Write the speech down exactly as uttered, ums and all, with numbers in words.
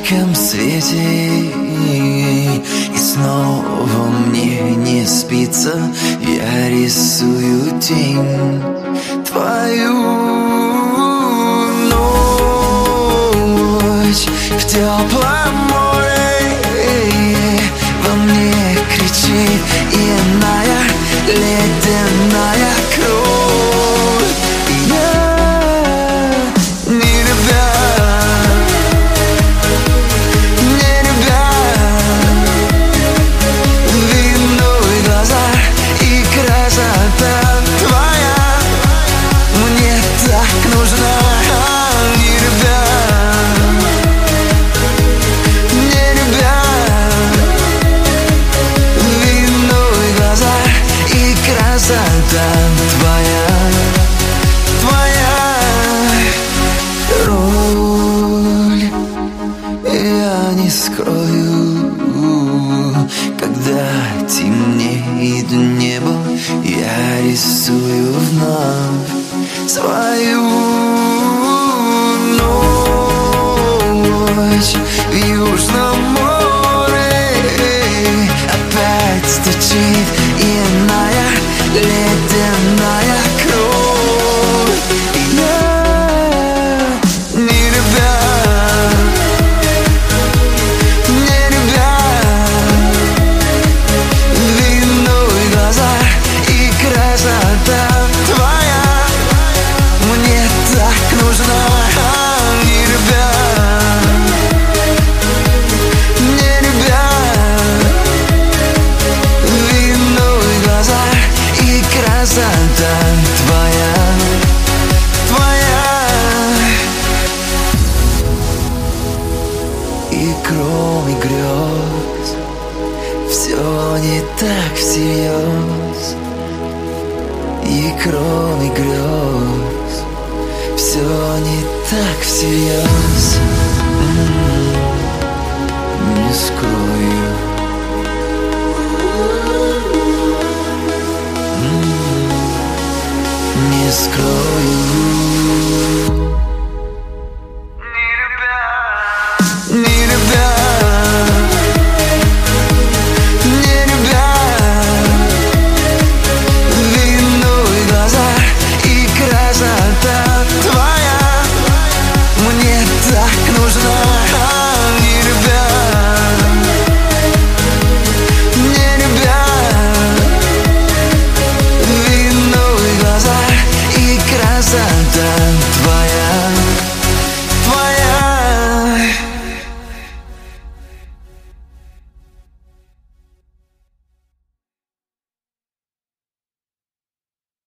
ярком свете, и снова мне не спится. Я рисую тень твою. Ночь в теплом море во мне кричит иная ледяная кровь. Я не любя, не любя, виновы глаза и красота твоя мне так нужна. Не любя, не любя, виновы глаза и красота твоя, твоя роль. Я не скрою, когда темнеет небо, я рисую вновь свою.